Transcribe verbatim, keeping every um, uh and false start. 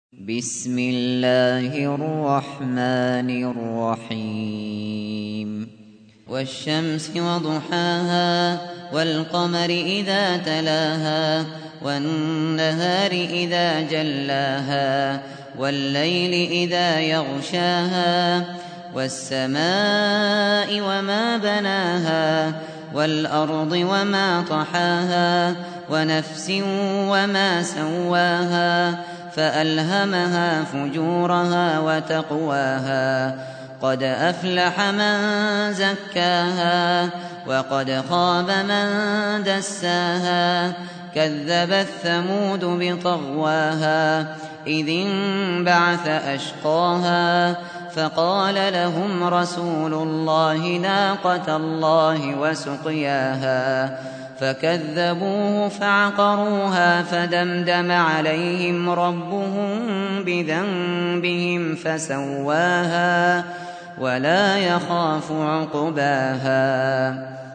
بسم الله الرحمن الرحيم والشمس وضحاها والقمر إذا تلاها والنهار إذا جلاها والليل إذا يغشاها والسماء وما بناها والأرض وما طحاها ونفس وما سواها فألهمها فجورها وتقواها قد أفلح من زكاها وقد خاب من دساها كذبت ثمود بطغواها إذ انبعث أشقاها فقال لهم رسول الله ناقة الله وسقياها فكذبوه فعقروها فدمدم عليهم ربهم بذنبهم فسواها ولا يخاف عقباها